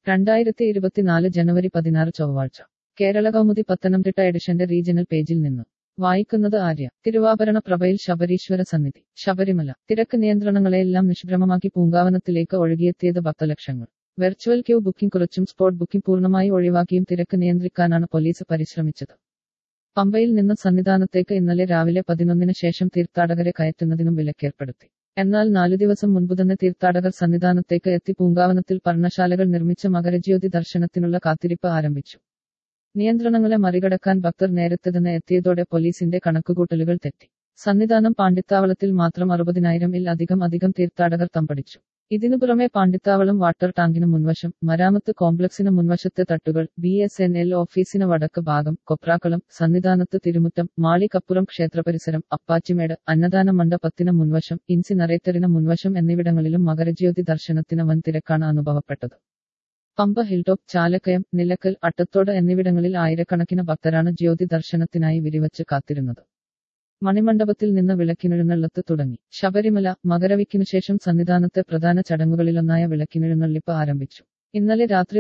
2024 ജനുവരി 16 ചൊവ്വാഴ്ച കേരള കൗമുദി പത്തനംതിട്ട എഡിഷന്റെ റീജിയണൽ പേജിൽ നിന്ന് വായിക്കുന്നത് ആര്യ. തിരുവാഭരണ പ്രഭയിൽ ശബരീശ്വര സന്നിധി. ശബരിമല തിരക്ക് നിയന്ത്രണങ്ങളെയെല്ലാം നിഷ്പ്രമമാക്കി പൂങ്കാവനത്തിലേക്ക് ഒഴുകിയെത്തിയത് ഭക്തലക്ഷങ്ങൾ. വെർച്വൽ ക്യൂ ബുക്കിംഗ് കുറച്ചും സ്പോട്ട് ബുക്കിംഗ് പൂർണ്ണമായി ഒഴിവാക്കിയും തിരക്ക് നിയന്ത്രിക്കാനാണ് പോലീസ് പരിശ്രമിച്ചത്. പമ്പയിൽ നിന്ന് സന്നിധാനത്തേക്ക് ഇന്നലെ രാവിലെ 11 ശേഷം തീർത്ഥാടകരെ കയറ്റുന്നതിനും വിലക്കേർപ്പെടുത്തി. എന്നാൽ 4 ദിവസം മുൻപുതന്നെ തീർത്ഥാടകർ സന്നിധാനത്തേക്ക് എത്തി പൂങ്കാവനത്തിൽ പർണശാലകൾ നിർമ്മിച്ച മകരജ്യോതി ദർശനത്തിനുള്ള കാത്തിരിപ്പ് ആരംഭിച്ചു. നിയന്ത്രണങ്ങളെ മറികടക്കാൻ ഭക്തർ നേരത്തെ തന്നെ എത്തിയതോടെ പോലീസിന്റെ കണക്കുകൂട്ടലുകൾ തെറ്റി. സന്നിധാനം പാണ്ടിത്താവളത്തിൽ മാത്രം 60,000-ൽ അധികം തീർത്ഥാടകർ തമ്പടിച്ചു. ഇതിനു പുറമെ പാണ്ടിത്താവളം വാട്ടർ ടാങ്കിന് മുൻവശം, മരാമത്ത് കോംപ്ലക്സിന് മുൻവശത്തെ തട്ടുകൾ, BSNL ഓഫീസിന് വടക്ക് ഭാഗം, കൊപ്രാക്കളം, സന്നിധാനത്ത് തിരുമുറ്റം, മാളികപ്പുറം ക്ഷേത്രപരിസരം, അപ്പാച്ചിമേട്, അന്നദാന മണ്ഡപത്തിന് മുൻവശം, ഇൻസിനറേറ്ററിന് മുൻവശം എന്നിവിടങ്ങളിലും മകരജ്യോതി ദർശനത്തിന് വൻ തിരക്കാണ് അനുഭവപ്പെട്ടത്. പമ്പ, ഹിൽടോപ്പ്, ചാലക്കയം, നിലക്കൽ, അട്ടത്തോട് എന്നിവിടങ്ങളിൽ ആയിരക്കണക്കിന് ഭക്തരാണ് ജ്യോതി ദർശനത്തിനായി വിരിവച്ച് കാത്തിരുന്നത്. മണിമണ്ഡപത്തിൽ നിന്ന് വിളക്കിനെഴുന്നള്ളത്ത് തുടങ്ങി. ശബരിമല മകരവിക്കിനുശേഷം സന്നിധാനത്തെ പ്രധാന ചടങ്ങുകളിലൊന്നായ വിളക്കിനെഴുന്നള്ളിപ്പ് ആരംഭിച്ചു. ഇന്നലെ രാത്രി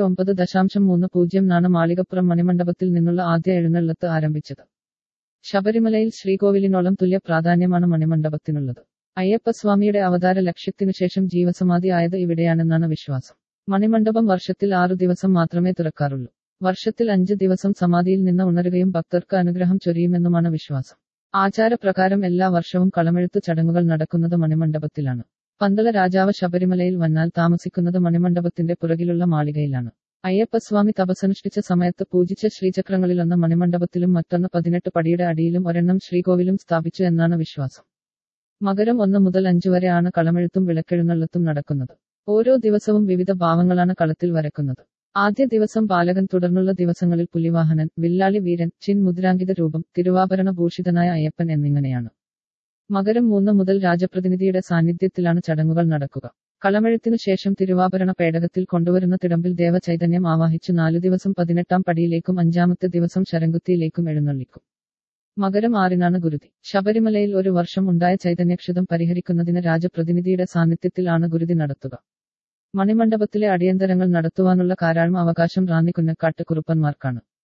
9:30 മാളികപ്പുറം മണിമണ്ഡപത്തിൽ നിന്നുള്ള ആദ്യ എഴുന്നള്ളത്ത് ആരംഭിച്ചത്. ശബരിമലയിൽ ശ്രീകോവിലിനോളം തുല്യ പ്രാധാന്യമാണ് മണിമണ്ഡപത്തിനുള്ളത്. അയ്യപ്പസ്വാമിയുടെ അവതാര ലക്ഷ്യത്തിനുശേഷം ജീവസമാധി ആയത് ഇവിടെയാണെന്നാണ് വിശ്വാസം. മണിമണ്ഡപം വർഷത്തിൽ 6 ദിവസം മാത്രമേ തുറക്കാറുള്ളൂ. വർഷത്തിൽ 5 ദിവസം സമാധിയിൽ നിന്ന് ഉണരുകയും ഭക്തർക്ക് അനുഗ്രഹം ചൊരിയുമെന്നുമാണ് വിശ്വാസം. ആചാരപ്രകാരം എല്ലാ വർഷവും കളമെഴുത്തു ചടങ്ങുകൾ നടക്കുന്നത് മണിമണ്ഡപത്തിലാണ്. പന്തള രാജാവ് ശബരിമലയിൽ വന്നാൽ താമസിക്കുന്നത് മണിമണ്ഡപത്തിന്റെ പുറകിലുള്ള മാളികയിലാണ്. അയ്യപ്പസ്വാമി തപസ്സനുഷ്ഠിച്ച സമയത്ത് പൂജിച്ച ശ്രീചക്രങ്ങളിലൊന്ന് മണിമണ്ഡപത്തിലും മറ്റൊന്ന് 18 പടിയുടെ അടിയിലും ഒരെണ്ണം ശ്രീകോവിലും സ്ഥാപിച്ചു എന്നാണ് വിശ്വാസം. മകരം 1 മുതൽ 5 വരെ ആണ് കളമെഴുത്തും വിളക്കെഴുന്നള്ളത്തും നടക്കുന്നത്. ഓരോ ദിവസവും വിവിധ ഭാവങ്ങളാണ് കളത്തിൽ വരക്കുന്നത്. ആദ്യ ദിവസം ബാലകൻ, തുടർന്നുള്ള ദിവസങ്ങളിൽ പുലിവാഹനൻ, വില്ലാളി വീരൻ, ചിൻ മുദ്രാങ്കിത രൂപം, തിരുവാഭരണ ഭൂഷിതനായ അയ്യപ്പൻ എന്നിങ്ങനെയാണ്. മകരം 3 മുതൽ രാജപ്രതിനിധിയുടെ സാന്നിധ്യത്തിലാണ് ചടങ്ങുകൾ നടക്കുക. കളമെഴുത്തിനു ശേഷം തിരുവാഭരണ പേടകത്തിൽ കൊണ്ടുവരുന്ന തിടമ്പിൽ ദേവചൈതന്യം ആവാഹിച്ചു 4 ദിവസം 18-ാം പടിയിലേക്കും 5-ാമത്തെ ദിവസം ശരംകുത്തിയിലേക്കും എഴുന്നള്ളിക്കും. മകരം 6-നാണ് ഗുരുതി. ശബരിമലയിൽ ഒരു വർഷം ഉണ്ടായ ചൈതന്യക്ഷതം പരിഹരിക്കുന്നതിന് രാജപ്രതിനിധിയുടെ സാന്നിധ്യത്തിൽ ആണ് ഗുരുതി നടത്തുക. മണിമണ്ഡപത്തിലെ അടിയന്തരങ്ങൾ നടത്തുവാനുള്ള കാരാഴ്മ അവകാശം റാന്നി കുന്നക്കാട്ട് കുറുപ്പന്മാർക്കാണ്.